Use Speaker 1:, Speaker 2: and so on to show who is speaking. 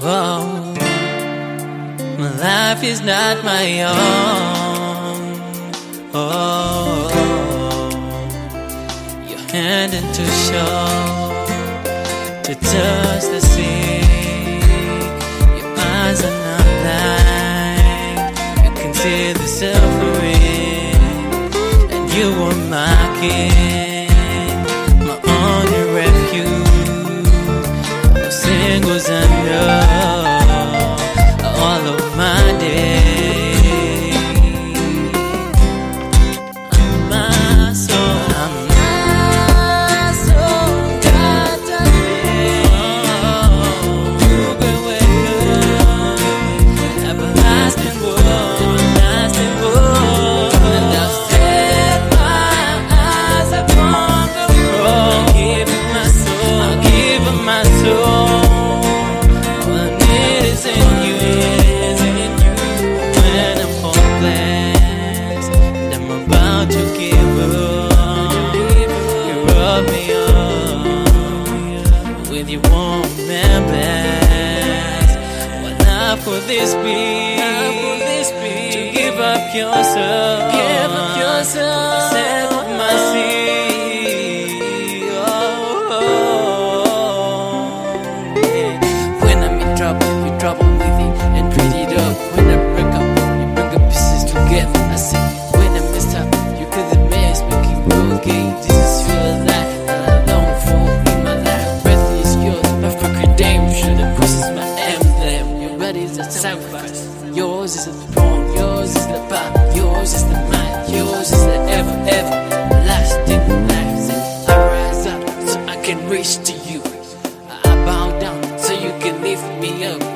Speaker 1: Oh, my life is not my own. Oh, your hand and to show, to touch the sea. Your eyes are not blind. You can see the suffering, and you are my king, my only refuge. No singles enough all of my days. My soul, got to be. You can wake up, everlasting world, lasting world. And I've set my eyes upon the road. I'll give it my soul. All I need is in you. When I'm hopeless and I'm about to give up, you rub me up with your warm embrace. What love for this be? To give up yourself, for the sake of my seed. Oh, yeah. When I'm in trouble, you trouble with it and treat it up. When I break up, you bring the pieces together. I say, when I messed up, you could have messed me, keep broken. This is your life that I long for in my life. Breath is yours, perfect redemption. The cross is my emblem. Your body is a sacrifice. Yours is the throne, yours is the power, yours is the mind, yours is the ever lasting life. I rise up so I can reach to you. I bow down so you can lift me up.